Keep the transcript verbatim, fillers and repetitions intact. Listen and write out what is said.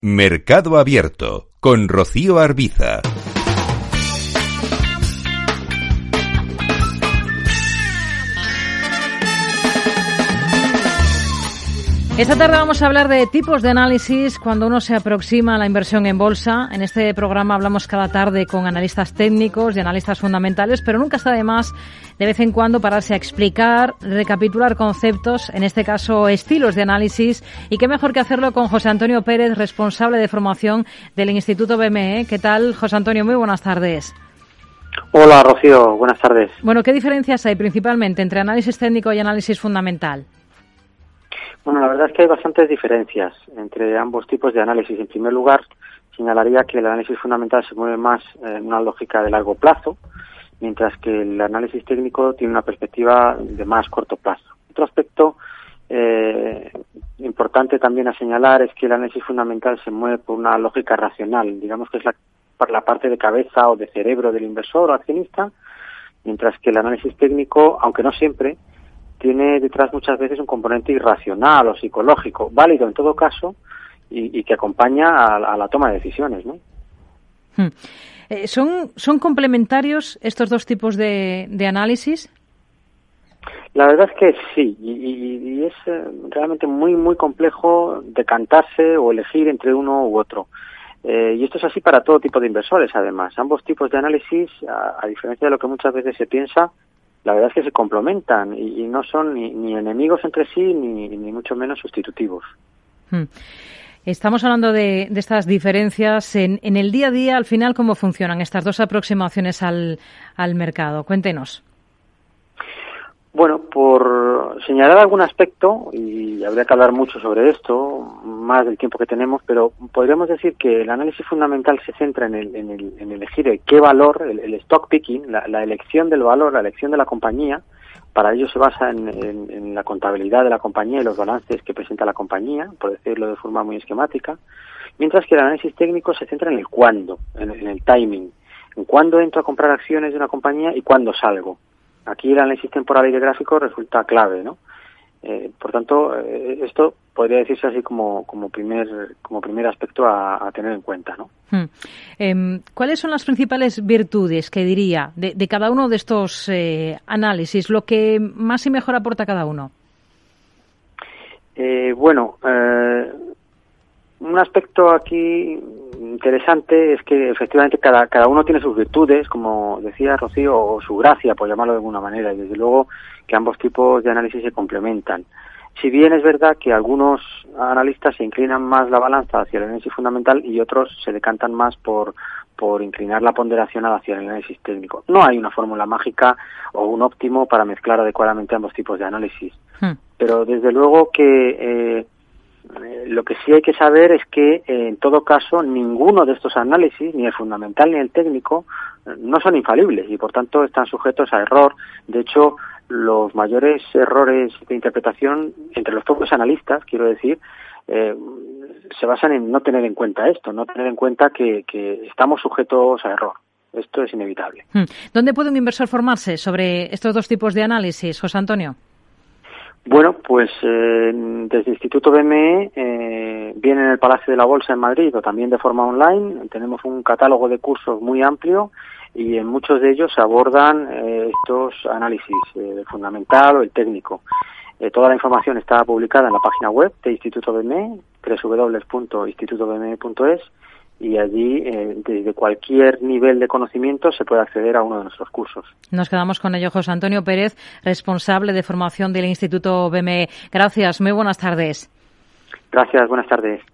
Mercado Abierto con Rocío Arbiza. Esta tarde vamos a hablar de tipos de análisis cuando uno se aproxima a la inversión en bolsa. En este programa hablamos cada tarde con analistas técnicos y analistas fundamentales, pero nunca está de más de vez en cuando pararse a explicar, recapitular conceptos, en este caso estilos de análisis, y qué mejor que hacerlo con José Antonio Pérez, responsable de formación del Instituto B M E. ¿Qué tal, José Antonio? Muy buenas tardes. Hola, Rocío. Buenas tardes. Bueno, ¿qué diferencias hay principalmente entre análisis técnico y análisis fundamental? Bueno, la verdad es que hay bastantes diferencias entre ambos tipos de análisis. En primer lugar, señalaría que el análisis fundamental se mueve más en una lógica de largo plazo, mientras que el análisis técnico tiene una perspectiva de más corto plazo. Otro aspecto eh, importante también a señalar es que el análisis fundamental se mueve por una lógica racional, digamos que es la, por la parte de cabeza o de cerebro del inversor o accionista, mientras que el análisis técnico, aunque no siempre, tiene detrás muchas veces un componente irracional o psicológico, válido en todo caso, y, y que acompaña a, a la toma de decisiones, ¿no? Hmm. Eh, ¿son, ¿Son complementarios estos dos tipos de, de análisis? La verdad es que sí, y, y, y es eh, realmente muy, muy complejo decantarse o elegir entre uno u otro. Eh, y esto es así para todo tipo de inversores, además. Ambos tipos de análisis, a, a diferencia de lo que muchas veces se piensa, la verdad es que se complementan y, y no son ni, ni enemigos entre sí ni, ni mucho menos sustitutivos. Hmm. Estamos hablando de, de estas diferencias en, en el día a día. Al final, ¿cómo funcionan estas dos aproximaciones al, al mercado? Cuéntenos. Bueno, por señalar algún aspecto, y habría que hablar mucho sobre esto, más del tiempo que tenemos, pero podríamos decir que el análisis fundamental se centra en el, en el, en elegir el qué valor, el, el stock picking, la, la elección del valor, la elección de la compañía. Para ello se basa en, en, en la contabilidad de la compañía y los balances que presenta la compañía, por decirlo de forma muy esquemática, mientras que el análisis técnico se centra en el cuándo, en, en el timing, en cuándo entro a comprar acciones de una compañía y cuándo salgo. Aquí el análisis temporal y de gráfico resulta clave, ¿no? Eh, por tanto, eh, esto podría decirse así como, como primer como primer aspecto a, a tener en cuenta, ¿no? Hmm. Eh, ¿Cuáles son las principales virtudes, que diría, de, de cada uno de estos eh, análisis? Lo que más y mejor aporta cada uno. Eh, bueno, eh, un aspecto aquí interesante es que efectivamente cada cada uno tiene sus virtudes, como decía Rocío, o su gracia, por llamarlo de alguna manera, y desde luego que ambos tipos de análisis se complementan. Si bien es verdad que algunos analistas se inclinan más la balanza hacia el análisis fundamental y otros se decantan más por por inclinar la ponderación hacia el análisis técnico. No hay una fórmula mágica o un óptimo para mezclar adecuadamente ambos tipos de análisis. Hmm. Pero desde luego que eh, lo que sí hay que saber es que, eh, en todo caso, ninguno de estos análisis, ni el fundamental ni el técnico, eh, no son infalibles y, por tanto, están sujetos a error. De hecho, los mayores errores de interpretación entre los propios analistas, quiero decir, eh, se basan en no tener en cuenta esto, no tener en cuenta que, que estamos sujetos a error. Esto es inevitable. ¿Dónde puede un inversor formarse sobre estos dos tipos de análisis, José Antonio? Bueno, pues eh, desde el Instituto B M E, eh, bien en el Palacio de la Bolsa en Madrid o también de forma online, tenemos un catálogo de cursos muy amplio y en muchos de ellos se abordan eh, estos análisis, eh, el fundamental o el técnico. Eh, toda la información está publicada en la página web de Instituto B M E, doble u doble u doble u punto instituto b m e punto es, y allí, eh, desde cualquier nivel de conocimiento, se puede acceder a uno de nuestros cursos. Nos quedamos con ello. José Antonio Pérez, responsable de formación del Instituto B M E. Gracias, muy buenas tardes. Gracias, buenas tardes.